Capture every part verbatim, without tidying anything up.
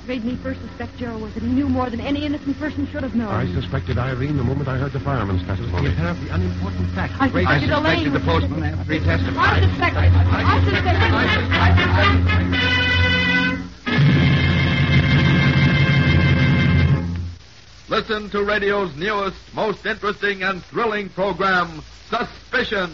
made me first suspect Joe was that he knew more than any innocent person should have known. I suspected Irene the moment I heard the fireman's testimony. You have the unimportant fact. I suspected, I suspected Elaine. the postman after he testified. I suspected. I suspected. Listen to radio's newest, most interesting and thrilling program, Suspicion.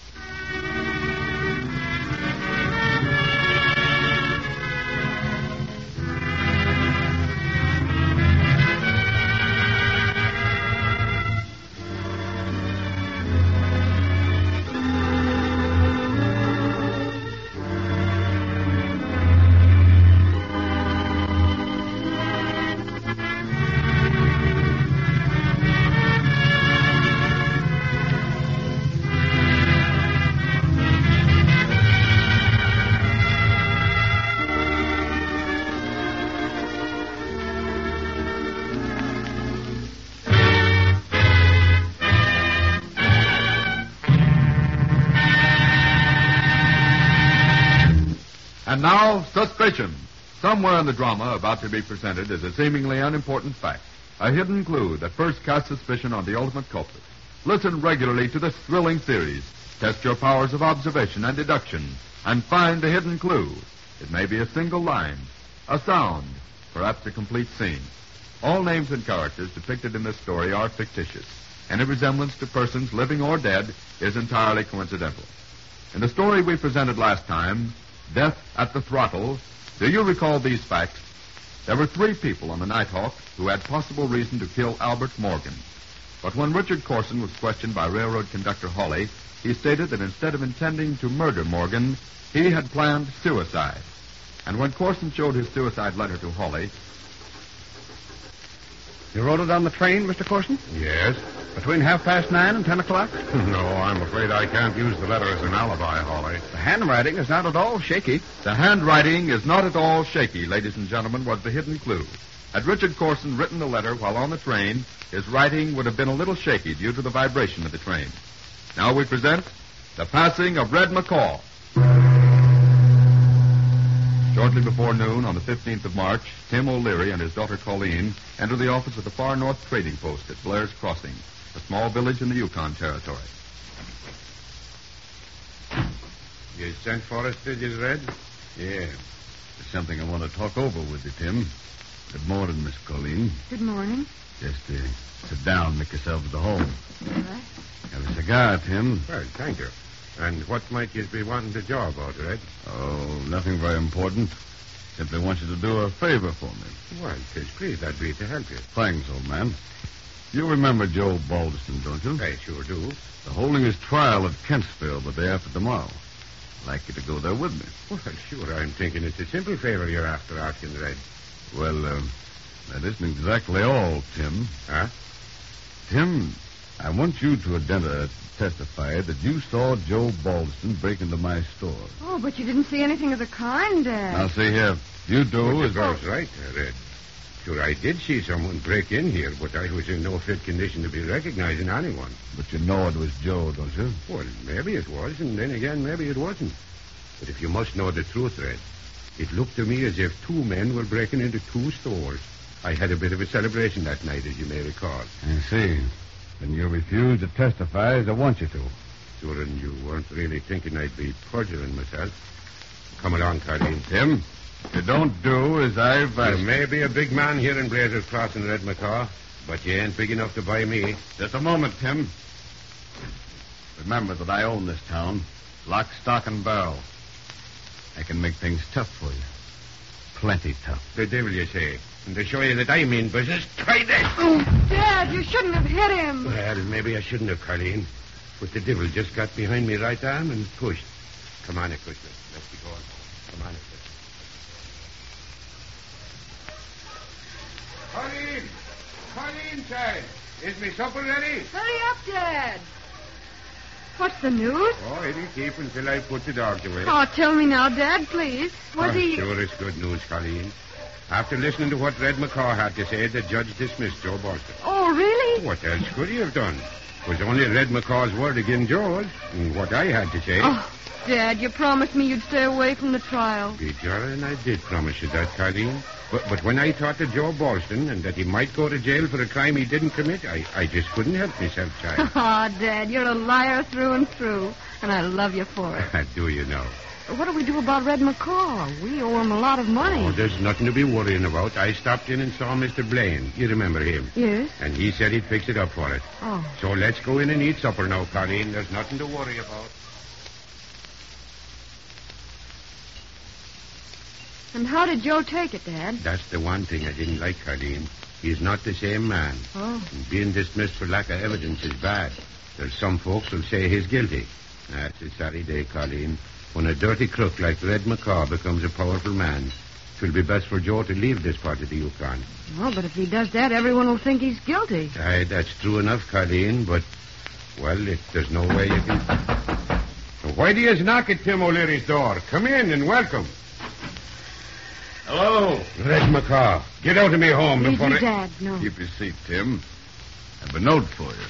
And now, suspicion. Somewhere in the drama about to be presented is a seemingly unimportant fact, a hidden clue that first casts suspicion on the ultimate culprit. Listen regularly to this thrilling series. Test your powers of observation and deduction, and find the hidden clue. It may be a single line, a sound, perhaps a complete scene. All names and characters depicted in this story are fictitious. Any resemblance to persons living or dead is entirely coincidental. In the story we presented last time, Death at the Throttle, do you recall these facts? There were three people on the Nighthawk who had possible reason to kill Albert Morgan. But when Richard Corson was questioned by railroad conductor Hawley, he stated that instead of intending to murder Morgan, he had planned suicide. And when Corson showed his suicide letter to Hawley... You wrote it on the train, Mister Corson? Yes? Between half past nine and ten o'clock? No, I'm afraid I can't use the letter as an alibi, Hawley. The handwriting is not at all shaky. The handwriting is not at all shaky, ladies and gentlemen, was the hidden clue. Had Richard Corson written the letter while on the train, his writing would have been a little shaky due to the vibration of the train. Now we present The Passing of Red McCaw. Shortly before noon on the fifteenth of March, Tim O'Leary and his daughter Colleen enter the office of the Far North Trading Post at Blair's Crossing, a small village in the Yukon Territory. You sent for us, did you, Red? Yeah. There's something I want to talk over with you, Tim. Good morning, Miss Colleen. Good morning. Just uh, sit down, make yourselves at home. All right. Have a cigar, Tim. Well, thank you. And what might you be wanting the job out, Red? Oh, nothing very important. Simply want you to do a favor for me. Well, tis pleased I'd be to help you. Thanks, old man. You remember Joe Balderston, don't you? I sure do. They're holding his trial at Kentsville the day after tomorrow. I'd like you to go there with me. Well, sure, I'm thinking it's a simple favor you're after asking, Red. Well, uh, that isn't exactly all, Tim. Huh? Tim, I want you to identi- testify that you saw Joe Balderston break into my store. Oh, but you didn't see anything of the kind, Dad. Now, see here. You do Well, is... the girl's right, uh, Red. Sure, I did see someone break in here, but I was in no fit condition to be recognizing anyone. But you know it was Joe, don't you? Well, maybe it was, and then again, maybe it wasn't. But if you must know the truth, Red, it looked to me as if two men were breaking into two stores. I had a bit of a celebration that night, as you may recall. I see. Then you refuse to testify as I want you to. Sure, and you weren't really thinking I'd be perjuring myself. Come along, Colleen. Tim, if you don't do as I've... You may be a big man here in Blazer's Crossing, Red McCaw, but you ain't big enough to buy me. Just a moment, Tim. Remember that I own this town. Lock, stock, and barrel. I can make things tough for you. Plenty tough. The devil, you say. And to show you that I mean business, try this. Oh, Dad, you shouldn't have hit him. Well, maybe I shouldn't have, Colleen. But the devil just got behind me right arm and pushed. Come on, quickly. Let's be going. Come on, quickly. Colleen! Colleen, child! Is me supper ready? Hurry up, Dad. What's the news? Oh, it'll keep until I put the dogs away. Oh, tell me now, Dad, please. Was oh, he... Sure, it's good news, Colleen. After listening to what Red McCaw had to say, the judge dismissed Joe Balderston. Oh, really? What else could he have done? was only Red McCaw's word against Joe's, and what I had to say. Oh, Dad, you promised me you'd stay away from the trial. Bejara, and I did promise you that, Colleen. But, but when I thought of Joe Boston and that he might go to jail for a crime he didn't commit, I, I just couldn't help myself, child. Ah, Dad, you're a liar through and through, and I love you for it. Do you know? What do we do about Red McCaw? We owe him a lot of money. Oh, there's nothing to be worrying about. I stopped in and saw Mister Blaine. You remember him? Yes? And he said he'd fix it up for it. Oh. So let's go in and eat supper now, Colleen. There's nothing to worry about. And how did Joe take it, Dad? That's the one thing I didn't like, Colleen. He's not the same man. Oh. And being dismissed for lack of evidence is bad. There's some folks who'll say he's guilty. That's a sorry day, Colleen. When a dirty crook like Red McCaw becomes a powerful man, it will be best for Joe to leave this part of the Yukon. Oh, but if he does that, everyone will think he's guilty. Aye, that's true enough, Colleen, but, well, if there's no way you can... So why do you knock at Tim O'Leary's door? Come in and welcome. Hello. Red McCaw, get out of me home Easy, before I... Dad, no. Keep your seat, Tim. I have a note for you.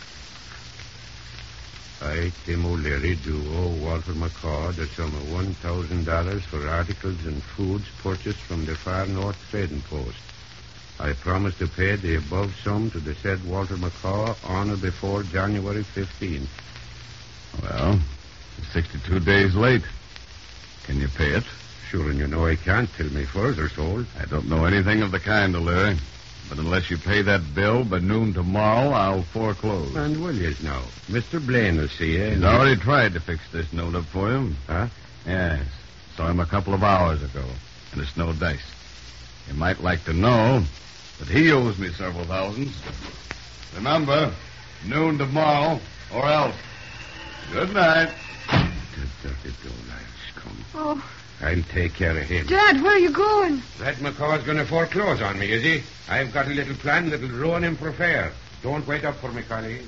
I, Tim O'Leary, do owe Walter McCaw the sum of one thousand dollars for articles and foods purchased from the Far North Trading Post. I promise to pay the above sum to the said Walter McCaw on or before January fifteenth. Well, you're sixty-two days late. Can you pay it? Sure, and you know I can't till my furs are sold. I don't know anything of the kind, O'Leary. But unless you pay that bill by noon tomorrow, I'll foreclose. And will yous now? Mister Blaine will see you. He's already tried to fix this note up for you. Huh? Yes. Saw him a couple of hours ago. And it's no dice. You might like to know that he owes me several thousands. Remember, noon tomorrow, or else. Good night. The dirty dough-lives come. Oh, I'll take care of him. Dad, where are you going? Red McCaw's going to foreclose on me, is he? I've got a little plan that'll ruin him for fair. Don't wait up for me, Colleen.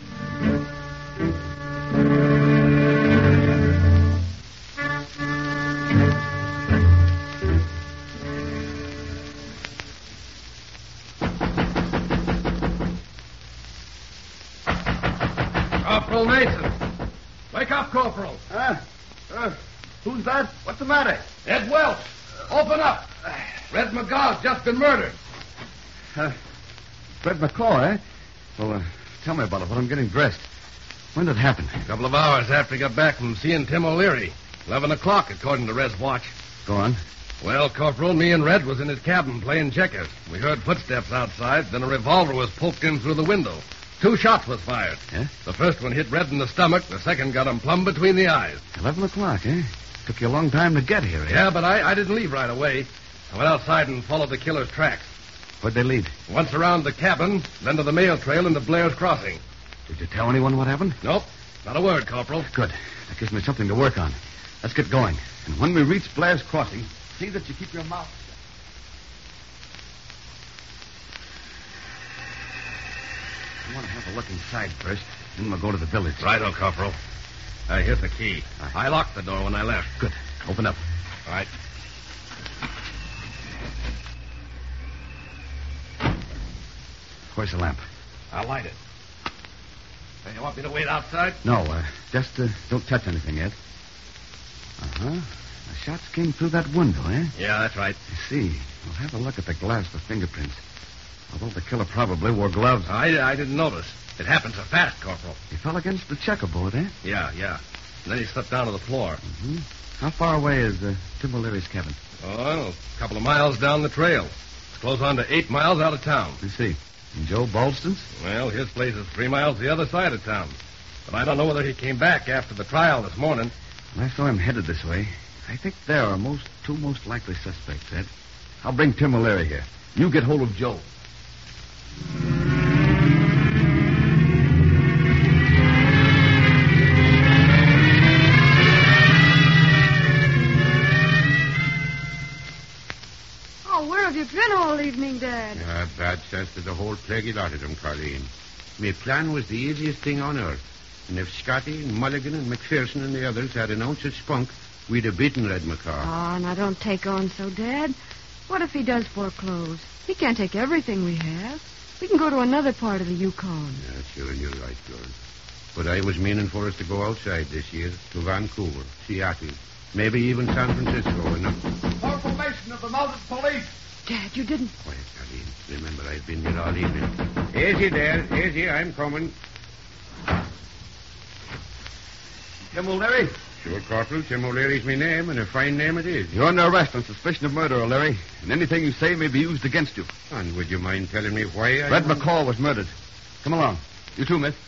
Corporal Mason. Wake up, Corporal. Huh? Uh, who's that? What's the matter? Ed Welch. Open up. Red McCaw's just been murdered. Uh, Red McCaw, eh? Well, uh, tell me about it while I'm getting dressed. When did it happen? A couple of hours after he got back from seeing Tim O'Leary. Eleven o'clock, according to Red's watch. Go on. Well, Corporal, me and Red was in his cabin playing checkers. We heard footsteps outside, then a revolver was poked in through the window. Two shots was fired. Yeah? The first one hit Red in the stomach. The second got him plumb between the eyes. Eleven o'clock, eh? Took you a long time to get here, eh? Yeah, but I, I didn't leave right away. I went outside and followed the killer's tracks. Where'd they lead? Once around the cabin, then to the mail trail into Blair's Crossing. Did you tell anyone what happened? Nope, not a word, Corporal. Good. That gives me something to work on. Let's get going. And when we reach Blair's Crossing, see that you keep your mouth shut. I want to have a look inside first, then we'll go to the village. Righto, Corporal. Uh, here's the key. I locked the door when I left. Good. Open up. All right. Where's the lamp? I'll light it. Hey, you want me to wait outside? No, uh, just uh, don't touch anything yet. Uh-huh. The shots came through that window, eh? Yeah, that's right. I see. We'll have a look at the glass for fingerprints. Although the killer probably wore gloves. I, I didn't notice. It happened so fast, Corporal. He fell against the checkerboard, eh? Yeah, yeah. And then he slipped down to the floor. Mm-hmm. How far away is uh, Tim O'Leary's cabin? Oh, a couple of miles down the trail. It's close on to eight miles out of town. I see. And Joe Balston's? Well, his place is three miles the other side of town. But I don't know whether he came back after the trial this morning. When I saw him headed this way, I think there are most two most likely suspects, Ed. I'll bring Tim O'Leary here. You get hold of Joe. Oh, where have you been all evening, Dad? Uh, bad sense to the whole plaguey lot of them, Colleen. My plan was the easiest thing on earth. And if Scotty and Mulligan and McPherson and the others had an ounce of spunk, we'd have beaten Red McCaw. Oh, now don't take on so, Dad. What if he does foreclose? He can't take everything we have. We can go to another part of the Yukon. Yeah, sure, you're right, girl. But I was meaning for us to go outside this year, to Vancouver, Seattle, maybe even San Francisco. And Corporal Mason of the Mounted Police. Dad, you didn't... Quiet, Darlene. Remember, I've been here all evening. Easy there, easy, I'm coming. Tim O'Leary. Sure, Corporal, Tim O'Leary's my name, and a fine name it is. You're under arrest on suspicion of murder, O'Leary, and anything you say may be used against you. And would you mind telling me why I... Red McCall was murdered. Come along. You too, miss.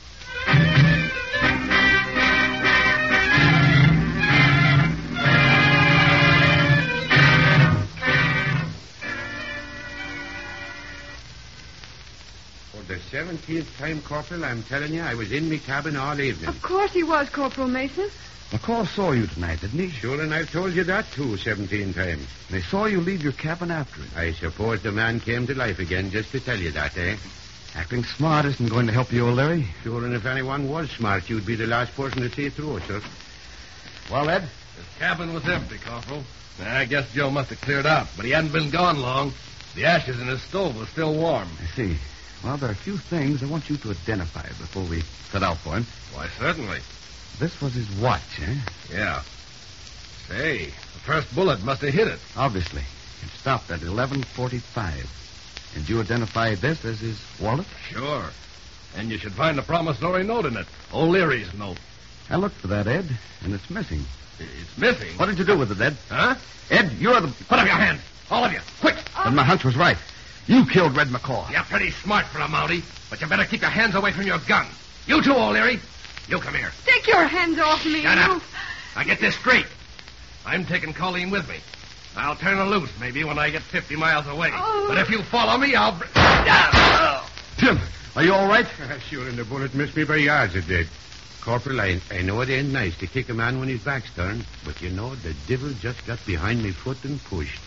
For the seventeenth time, Corporal, I'm telling you, I was in me cabin all evening. Of course he was, Corporal Mason. McCall saw you tonight, didn't he? Sure, and I've told you that, too, seventeen times. They saw you leave your cabin after him. I suppose the man came to life again just to tell you that, eh? Acting smart isn't going to help you, O'Leary. Sure, and if anyone was smart, you'd be the last person to see it through, sir. Well, Ed? His cabin was empty, Corporal. I guess Joe must have cleared out, but he hadn't been gone long. The ashes in his stove were still warm. I see. Well, there are a few things I want you to identify before we set out for him. Why, certainly. This was his watch, eh? Yeah. Say, the first bullet must have hit it. Obviously. It stopped at eleven forty-five. And you identify this as his wallet? Sure. And you should find a promissory note in it. O'Leary's note. I looked for that, Ed, and it's missing. It's missing. What did you do with it, Ed? Huh? Ed, you're the... Put up your hands. All of you. Quick. Then my hunch was right. You killed Red McCaw. You're pretty smart for a Mountie, but you better keep your hands away from your gun. You too, O'Leary. You come here. Take your hands off me. Shut you... up. Now get this straight. I'm taking Colleen with me. I'll turn her loose, maybe, when I get fifty miles away. Oh. But if you follow me, I'll... Br- Tim, are you all right? Uh, sure, and the bullet missed me by yards, it did. Corporal, I, I know it ain't nice to kick a man when his back's turned, but you know, the devil just got behind me foot and pushed.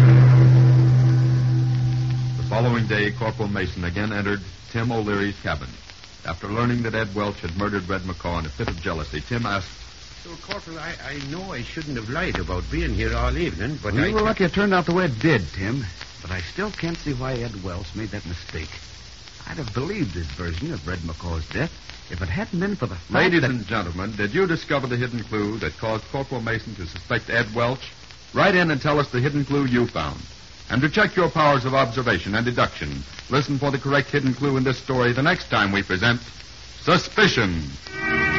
The following day, Corporal Mason again entered Tim O'Leary's cabin. After learning that Ed Welch had murdered Red McCaw in a fit of jealousy, Tim asked, So, Corporal, I, I know I shouldn't have lied about being here all evening, but well, I... you were lucky it turned out the way it did, Tim. But I still can't see why Ed Welch made that mistake. I'd have believed his version of Red McCaw's death if it hadn't been for the fact Ladies that... and gentlemen, did you discover the hidden clue that caused Corporal Mason to suspect Ed Welch? Write in and tell us the hidden clue you found. And to check your powers of observation and deduction, listen for the correct hidden clue in this story the next time we present Suspicion.